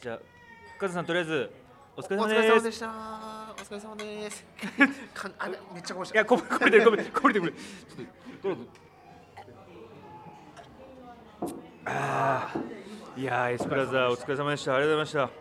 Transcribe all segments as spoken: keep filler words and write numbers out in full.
じゃあカズさんとりあえずお疲れお様です。 疲れ様でした。お疲れ様ですかんあめっちゃこぼしいやこぼこぼれてるこぼれてるこぼれてる。ちょっととりあえずああいやーエスプラザーお疲れ様でした。ありがとうございました。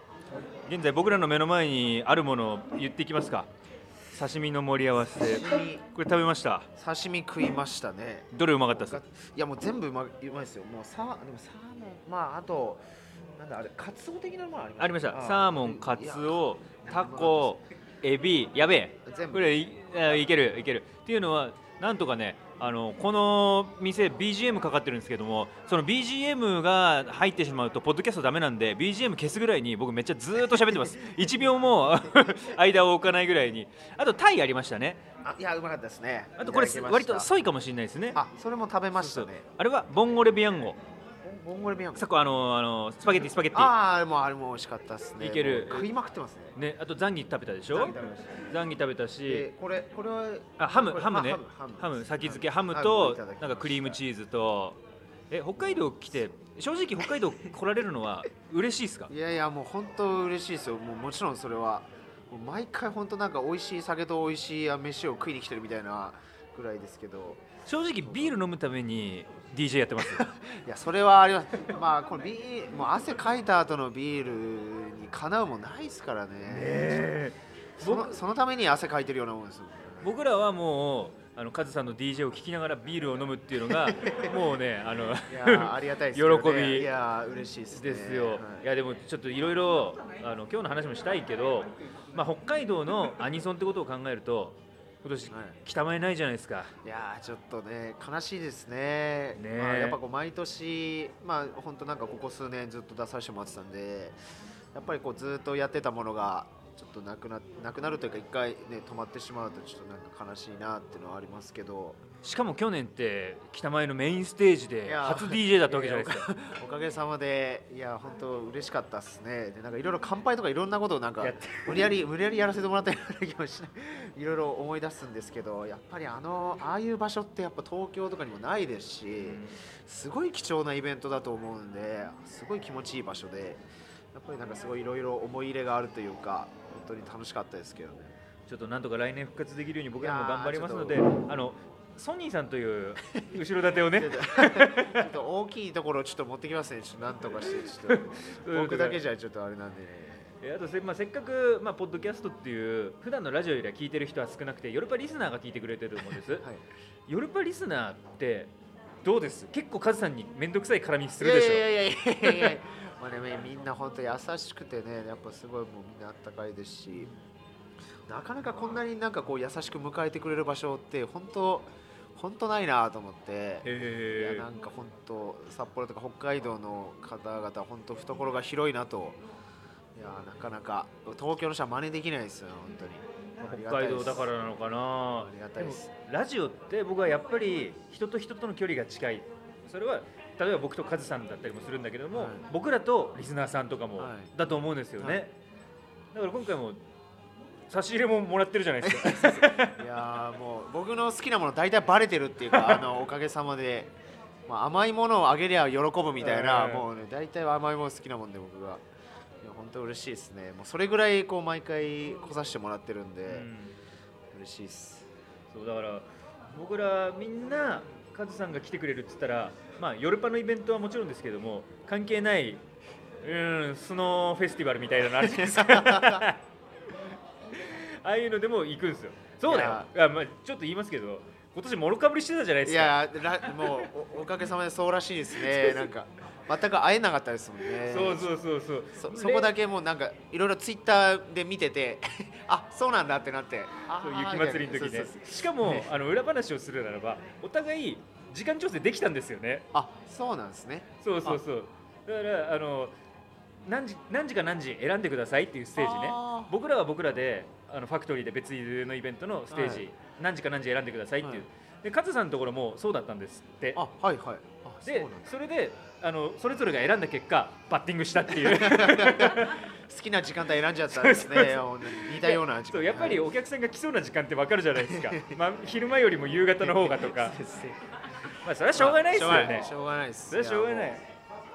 現在僕らの目の前にあるものを言っていきますか。刺身の盛り合わせこれ食べました。 刺身食いましたね。 どれうまかったですか。 いやもう全部うまうまいですよ。もうサでもサーモン、まああとなんだあれカツオ的なものありました。 ありました。サーモン、カツオ、タいコ、エビ、やべえ全部これ い, いけるいけるっていうのはなんとかね、あのこの店 ビージーエム かかってるんですけども、その ビージーエム が入ってしまうとポッドキャストダメなんで ビージーエム 消すぐらいに僕めっちゃずーっと喋ってますいちびょうも間を置かないぐらいに。あとタイありましたね。 あいやうまかったですね。 あとこれいただきました割とソイかもしれないですね。 あそれも食べましたね。 そうそうあれはボンゴレビアンゴ。 ボンゴレビアンコ。 さっきあのあのスパゲッティスパゲッティあああれもあれも美味しかったですね。 いけるもう食いまくってますね。 ね。あとザンギ食べたでしょ。 ザンギ食べましたザンギ食べたし、 でこれこれはあハムこれハムねあハムハム先付けハムハといただきましたなんかクリームチーズとえ北海道来て正直北海道来られるのは嬉しいですか。 いやいやもう本当嬉しいですよ。もうもちろんそれはもう毎回本当なんか美味しい酒と美味しい飯を食いに来てるみたいなぐらいですけど、 正直ビール飲むために ディージェー やってますいやそれはあります。まあこれビーもう汗かいた後のビールにかなうもんないですからね。 えそのそのために汗かいてるようなもんですよ。 僕らはもうあのカズさんの ディージェー を聞きながらビールを飲むっていうのがもうねあのいやーありがたいですよね。 喜びいやー嬉しいですね。 ですよ、 はいいやでもちょっといろいろあの今日の話もしたいけど、まあ、北海道のアニソンってことを考えると今年はい北前ないじゃないですか。 いやーちょっとね悲しいですね。 ねえまあ、やっぱこう毎年まあ本当なんかここ数年ずっと出させてもらってたんで、やっぱりこうずっとやってたものがちょっとなくななくなるというか一回ね止まってしまうとちょっとなんか悲しいなっていうのはありますけど。 しかも去年って北前のメインステージでいや初 ディージェー だったわけじゃないですか。 おかげさまでいや本当嬉しかったですね。でなんかいろいろ乾杯とかいろんなことをなんかやって無理やり無理やりやらせてもらったような気もしないいろいろ思い出すんですけど、やっぱりあのああいう場所ってやっぱ東京とかにもないですし、すごい貴重なイベントだと思うんで、すごい気持ちいい場所で、やっぱりなんかすごいいろいろ思い入れがあるというか本当に楽しかったですけどね。 ちょっとなんとか来年復活できるように僕らも頑張りますので、 いやあのソニーさんという後ろ盾をねちょっとちょっと大きいところをちょっと持ってきますね。ちょっとなんとかしてちょっと僕だけじゃちょっとあれなんでね。 えあとせ,、まあ、せっかく、まあ、ポッドキャストっていう普段のラジオよりは聞いてる人は少なくてヨルパリスナーが聞いてくれてると思うんです、 はい、 ヨルパリスナーってどうです。結構カズさんに面倒くさい絡みするでしょ。 いやいやいやいやいやいやまあね、みんな本当優しくてね、やっぱすごいもうみんなあったかいですし、なかなかこんなになんかこう優しく迎えてくれる場所って本当本当ないなと思って、 へーいやなんか本当札幌とか北海道の方々本当懐が広いなと。いやなかなか東京の人は真似できないですよ本当に。 北海道だからなのかな。 ありがたいです。 でもラジオって僕はやっぱり人と人との距離が近い。それは例えば僕とカズさんだったりもするんだけども、 はい僕らとリスナーさんとかもはいだと思うんですよね、 はいだから今回も差し入れももらってるじゃないですかいやーもう僕の好きなもの大体バレてるっていうかあのおかげさまで、まあ、甘いものをあげりゃ喜ぶみたいな、 うんもうね大体甘いもの好きなもんで僕が。いや本当嬉しいですね。もうそれぐらいこう毎回来させてもらってるんで、 うん嬉しいです。 そうだから僕らみんなカズさんが来てくれるって言ったら、まあ、ヨルパのイベントはもちろんですけども関係ないうんスノーフェスティバルみたいなのあるじゃないですかああいうのでも行くんですよ。そうだよ。あ、まあ、ちょっと言いますけど今年もろかぶりしてたじゃないですか。 いやらもうおおかげさまでそうらしいですね。なんか全く会えなかったですもんね。 そうそうそうそうそ, そこだけもうなんかいろいろツイッターで見ててあそうなんだってなって、あそう雪祭りの時ね。 そうそうそうしかもあの裏話をするならばお互い時間調整できたんですよね。 あそうなんですね。 そうそうそう。だからあの何時何時か何時選んでくださいっていうステージねあ。 僕らは僕らであのファクトリーで別のイベントのステージ、 はい何時か何時選んでくださいっていう。 はいでカズさんのところもそうだったんですって。 あはいはい。あそうでなんだ。 それであのそれぞれが選んだ結果バッティングしたっていう好きな時間帯選んじゃったんですそうそうね。ほんとに似たような時間帯。 そうやっぱりお客さんが来そうな時間って分かるじゃないですか、まあ、昼間よりも夕方の方がとかそうですねまあそれはしょうがないですよね、 しょうがないです。 それはしょうがないやも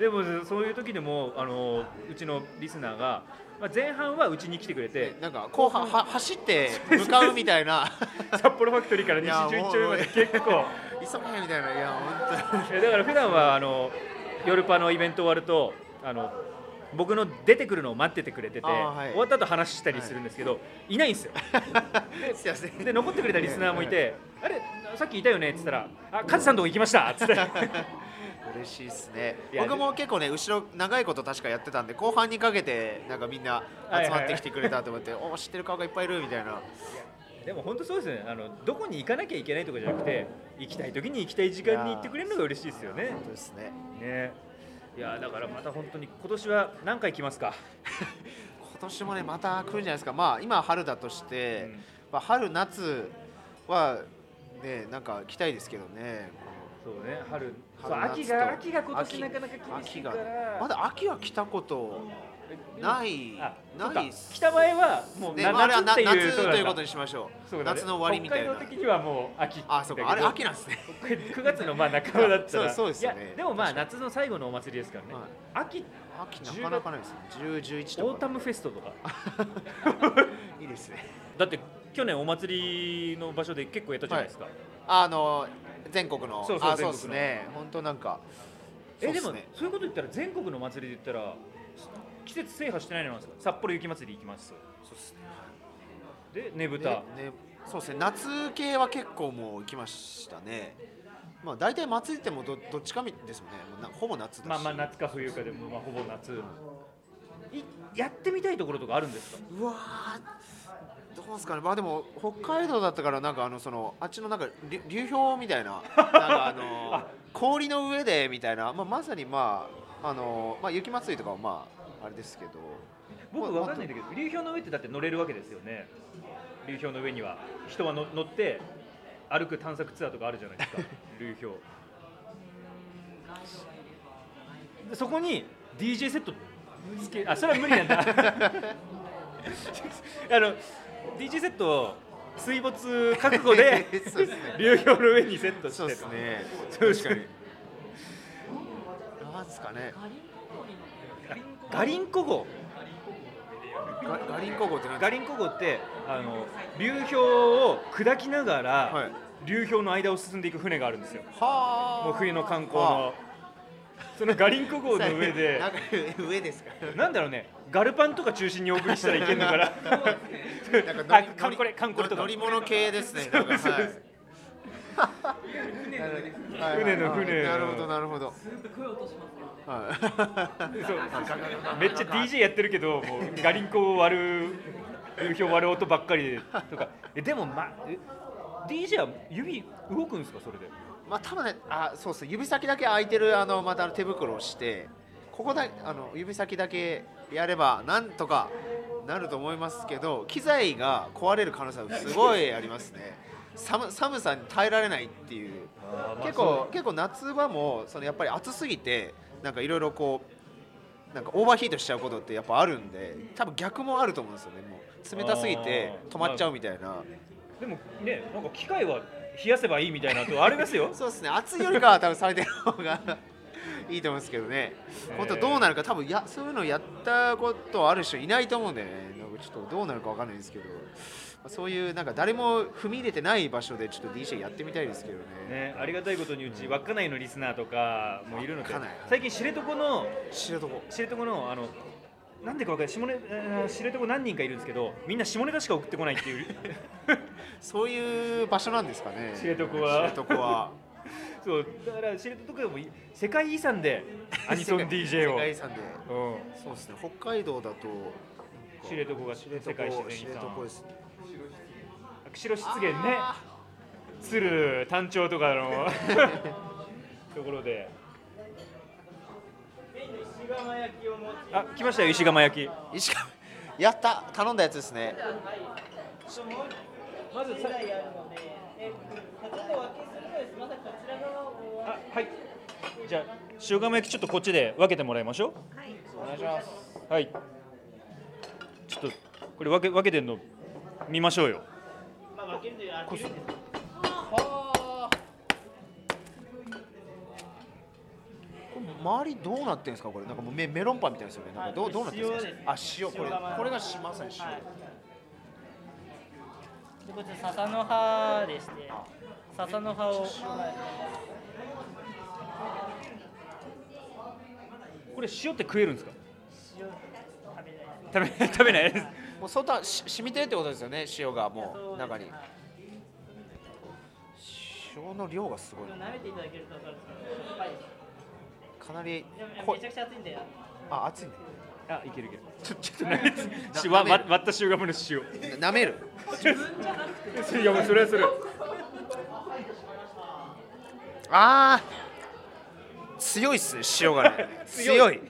でもそういう時でもあのうちのリスナーが、まあ、前半はうちに来てくれて、 なんか後半は走って向かうみたいな札幌ファクトリーから西じゅういち丁目まで結構急げみたいな、いや本当にだから普段はあの夜パのイベント終わるとあの僕の出てくるのを待っててくれてて、はい、終わった後話したりするんですけど、はい、いないんですよで, で残ってくれたリスナーもいてあれさっきいたよねって言ったらあカズさんとこ行きましたって言って嬉しいですね。僕も結構ね後ろ長いこと確かやってたんで後半にかけてなんかみんな集まってきてくれたと思って、はいはいはい、お知ってる顔がいっぱいいるみたいな。 でも本当そうですね。あのどこに行かなきゃいけないとかじゃなくて行きたい時に行きたい時間に行ってくれるのが嬉しいですよね。 本当ですね。 ね。いやだからまた本当に今年は何回来ますか今年もねまた来るんじゃないですか。まあ今春だとして、うんまあ、春夏はねなんか来たいですけどね。 そうね春そう秋が秋が今年なかなか厳しいからまだ秋は来たことないない来た場合はもう、 ね、夏っていう夏ということにしましょう。 そうだ、ね、 夏の終わりみたいな。 北海道的にはもう秋。 あそうかあれ秋なんですねくがつのまあ半ばだったらそうですよね。 いやでもまあ夏の最後のお祭りですからね、はい、秋秋なかなかないですね。じゅう、じゅういちとかオータムフェストとかいいですね。 だって去年お祭りの場所で結構やったじゃないですか、はい、 あの全国のそうそうあそうですね。本当なんかえでもそういうこと言ったら全国の祭りで言ったら季節制覇してないのなんですか。札幌雪まつり行きます。 そうですね。 でねぶた、 ねね、そうですね。夏系は結構もう行きましたね。まあ大体祭りっても ど, どっちかですもんね。もうほぼ夏だし。 まあまあ夏か冬かでもまあほぼ夏。いやってみたいところとかあるんですか。 うわどうですかね。まあでも北海道だったからなんかあのそのあっちのなんか流氷みたいななんかあのあ氷の上でみたいな、まあ、まさにまああのまあ雪まつりとかはまああれですけど。 僕わかんないんだけど流氷の上ってだって乗れるわけですよね。流氷の上には人はの乗って歩く探索ツアーとかあるじゃないですか流氷そこに ディージェー セットつけあそれは無理なんだあの ディージェー セットを水没覚悟で流氷の上にセットしてそうですね。確かになんですかね。 ガリンコ号ガリンコ号って何ですか。 ガリンコ号ってあの流氷を砕きながら、はい、流氷の間を進んでいく船があるんですよ。はもう冬の観光のそのガリンコ号の上でなんか上ですか。 なんだろうねガルパンとか中心にお送りしたらいけるのかななんかカンコレカンコレとか乗り物系ですね。なんかはい船の船なるほどなるほど。 すっごい音しますよ。そうめっちゃ ディージェー やってるけどもうガリンコを割る流氷割る音ばっかりでとかえでもまえ ディージェー は指動くんですかそれで。 まあ多分ねあそうですね指先だけ開いてるあのまた手袋をしてここだあの指先だけやればなんとかなると思いますけど機材が壊れる可能性はすごいありますね。寒, 寒さに耐えられないっていう、まあ、結構結構夏場もそのやっぱり暑すぎてなんかいろいろこうなんかオーバーヒートしちゃうことってやっぱあるんで多分逆もあると思うんですよね。もう冷たすぎて止まっちゃうみたいな、まあ、 でもねなんか機械は冷やせばいいみたいなとありますよそうですね暑いよりかは多分されてる方がいいと思うんですけどね。本当どうなるか多分やそういうのやったことある人いないと思うんでねなんかちょっとどうなるか分かんないですけどそういうなんか誰も踏み入れてない場所でちょっと ディージェー やってみたいですけど ね, ねありがたいことにうち稚内のリスナーとかもいるので最近知床の知床知床のあのなんでか分かんない下ネ、えー、知床何人かいるんですけどみんな下ネタしか送ってこないっていうそういう場所なんですかね知床は知床はそうだから知床とかも世界遺産でアニソン ディージェー を世界遺産で、うん、そうですね北海道だと知床が世界自然遺産知床ですね。 釧路湿原ね鶴単調とかのところであ来ましたよ石窯焼き石窯やった頼んだやつですね。 まずさあはいじゃあ塩釜焼きちょっとこっちで分けてもらいましょう。 はいお願いします。 はいちょっとこれ分け分けてんの見ましょうよ。まあ分けるという開けるんですか。はあ。 周りどうなってるんですかこれ。なんかもう メ, メロンパンみたいですよね。なんかどうどうなってるんですか。あ、塩。これこれがしまさに塩。 はい、でこちら笹の葉でして、笹の葉をこれ塩って食えるんですか。 塩食べないです。 食べ食べないです。 もう外はし染みてるってことですよね。塩がもう中に。塩の量がすごい。 舐めていただけると分かるんですけど、しょっぱいです。 かなりめちゃくちゃ熱いんで。 あ、熱いね。 あ、いけるいける。ちょちょっとなめ塩割割った塩ガムの塩。 舐める。 いやもうそれはそれ。 ああ。強いっすね塩がね。強い。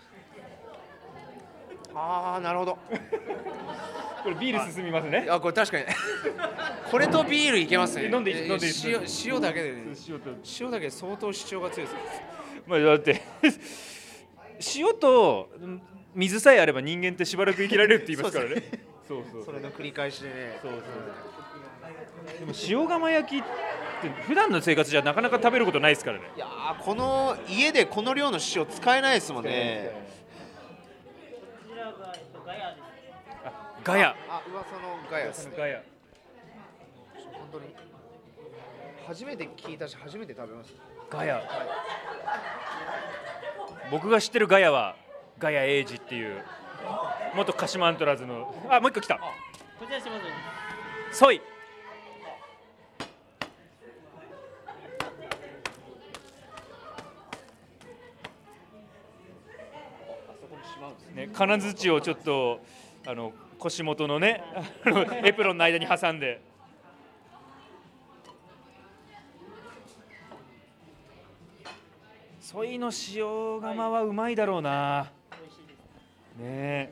ああ、なるほど。 これビール進みますね。 あ、これ確かに。これとビールいけますね。 飲んでいい飲んでいい塩塩だけでね。 塩と塩だけで相当主張が強いです。 まあだって塩と水さえあれば人間ってしばらく生きられるって言いますからね。そうそう。 それの繰り返しでね。 そうそう。でも塩釜焼きって普段の生活じゃなかなか食べることないですからね。 いやー、この家でこの量の塩使えないですもんね。 こちらがえっとガヤです。 あ、ガヤ。 あ、噂のガヤですね。 ガヤ。 本当に初めて聞いたし初めて食べます。 ガヤ。僕が知ってるガヤはガヤエイジっていう元鹿島アントラーズの、あ、もう一個来た。 こちら島津ソイ。ね、金槌をちょっとあの腰元のねあのエプロンの間に挟んで。ソイの塩釜はうまいだろうな。 美味しいです。 ねえ。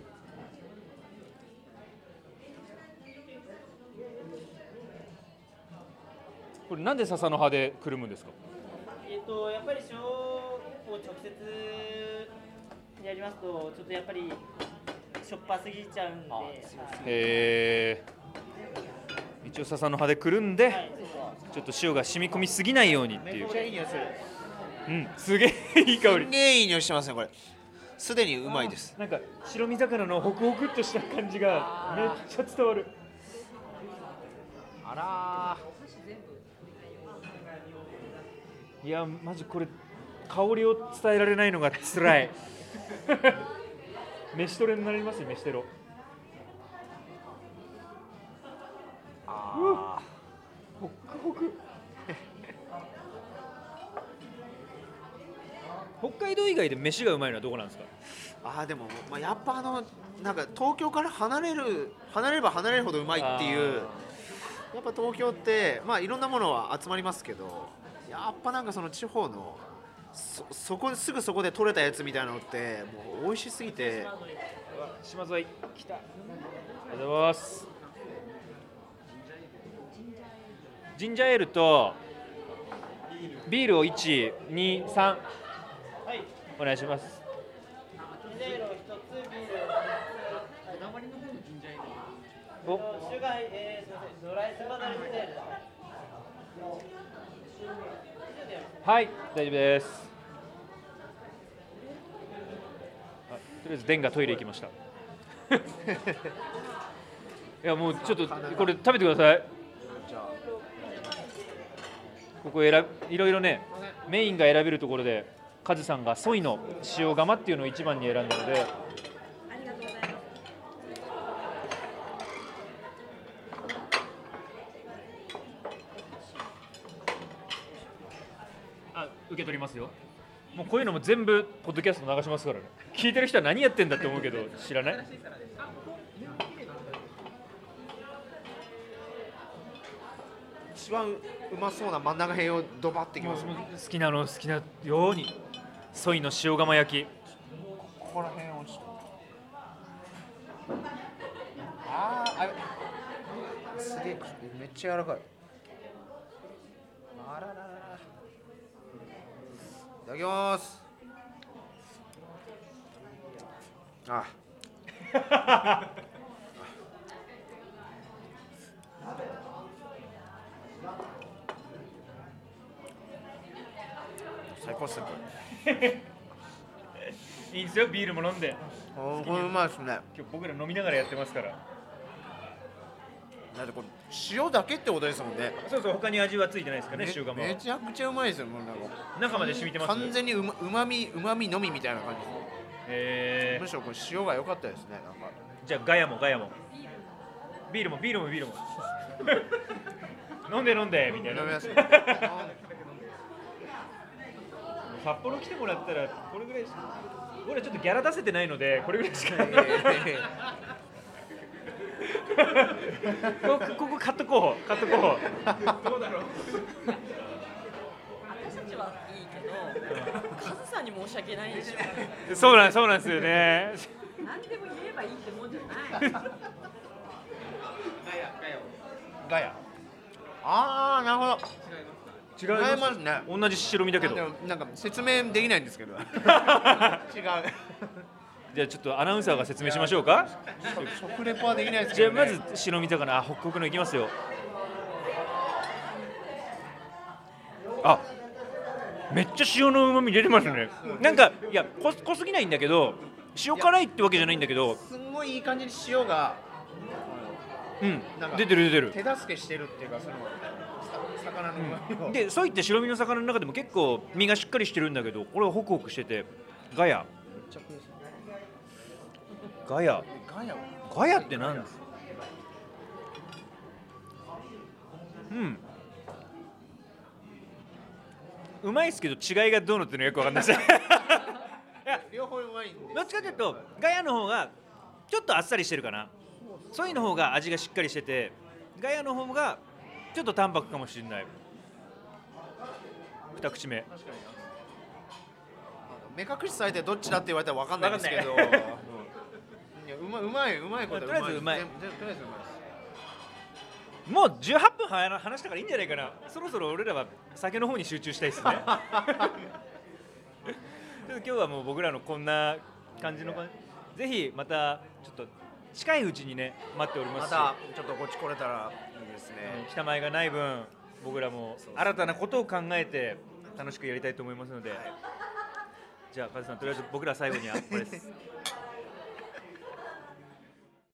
これなんで笹の葉でくるむんですか。 えっとやっぱり塩を直接やりますとちょっとやっぱりしょっぱすぎちゃうんで、はい、 へえ。一応笹の葉でくるんで、はい、ちょっと塩が染み込みすぎないようにっていう。 めっちゃいい匂いする。 うん、すげえいい香り。 すげえいい匂いしてますねこれ。すでにうまいです。 なんか白身魚のホクホクっとした感じがめっちゃ伝わる。 あらー。いやマジこれ香りを伝えられないのが辛い。飯トレになりますよ、飯テロ。 あーホクホク。北海道以外で飯がうまいのはどこなんですか。 あー、でも、まあ、やっぱあのなんか東京から離れる離れれば離れるほどうまいっていう。やっぱ東京ってまあいろんなものは集まりますけど、やっぱなんかその地方の そ, そこすぐそこで取れたやつみたいなのってもう美味しすぎて。 島沿い来た。ありがとうございます。ジンジャーエールとビールをいち、に、さん、はい、お願いします。 ジンジャーエールをひとつ、ビールをひとつ、こだわりの方のジンジャーエール。お、シュガー、えー、すみません、ドライスバダルジンジャーエール。 はい、大丈夫です。あ、とりあえずデンがトイレ行きました。いやもうちょっとこれ食べてください。ここ選いろいろねメインが選べるところでカズさんがソイの塩釜っていうのを一番に選んだので、ありがとうございます。あ、受け取りますよ。もうこういうのも全部ポッドキャスト流しますからね。聞いてる人は何やってんだって思うけど知らない。 一番うまそうな真ん中辺をドバってきます。 好きなの好きなようにソイの塩釜焼き。 ここら辺をちょっとあーあれすげえめっちゃ柔らかい。あららららいただきます。あ最高っすねこれ。 いいんですよ、ビールも飲んで。 これうまいですね。 今日僕ら飲みながらやってますから。 だってこれ塩だけってことですもんね。 そうそう、他に味はついてないですかね、 めシューガマは。 めちゃくちゃうまいですよ。もうなんか中まで染みてます。 完全にうまうまみうまみのみみたいな感じです。 へむしろこれ塩が良かったですね。なんかじゃあガヤもガヤも。ビールもビールもビールも。飲んで飲んでみたいな。 飲みます札幌来てもらったらこれぐらいしか。俺ちょっとギャラ出せてないのでこれぐらいしか。ここここ買っとこう買っとこう。どうだろう。 私たちはいいけど、カズさんに申し訳ないでしょ。 そうなんそうなんですよね。 何でも言えばいいってもんじゃない。 ガヤ。ああ、なるほど。 違います。 違いますね。 同じ白身だけど。 でもなんか説明できないんですけど。違う。 じゃあちょっとアナウンサーが説明しましょうか。 食レポはできないですじゃあけど、ね。 まず白身魚、あ、ホクホクのいきますよ。あ、めっちゃ塩の旨味出てますね。なんかいや濃濃すぎないんだけど、塩辛いってわけじゃないんだけど、 すんごいいい感じに塩がうんなんか出てる出てる。 手助けしてるっていうか、そのさ魚の旨味を。 で、そういった白身の魚の中でも結構身がしっかりしてるんだけど、これはホクホクしてて、ガヤ。ガヤ。 ガヤ。 ガヤって何ですか。うん。うまいですけど違いがどうのっていうのよくわかんないです。いや両方うまいんで。 どっちかというとガヤの方がちょっとあっさりしてるかな。ソイの方が味がしっかりしてて、ガヤの方がちょっと淡白かもしれない。二口目。 確かに目隠しされてどっちだって言われたらわかんないんですけど。 わかんないいやうまいうまいうまいことはとりあえずうまい全部とりあえずうまいです。 もうじゅうはっぷんは話したからいいんじゃないかな。そろそろ俺らは酒の方に集中したいですね。今日はもう僕らのこんな感じの感じ、ぜひまたちょっと近いうちにね待っておりまますたちょっとこっち来れたらいいですね。 北前がない分僕らも新たなことを考えて楽しくやりたいと思いますので、じゃあカズさんとりあえず僕ら最後にはこれです。